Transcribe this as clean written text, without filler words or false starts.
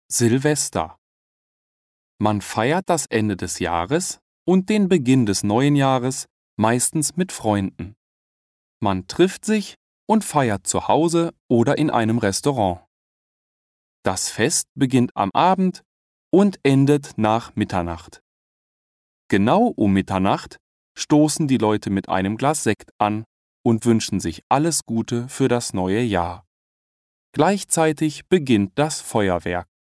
Silvester. Man feiert das Ende des Jahres und den Beginn des neuen Jahres meistens mit Freunden. Man trifft sich und feiert zu Hause oder in einem Restaurant. Das Fest beginnt am Abend und endet nach Mitternacht. Genau um Mitternacht stoßen die Leute mit einem Glas Sekt an und wünschen sich alles Gute für das neue Jahr. Gleichzeitig beginnt das Feuerwerk.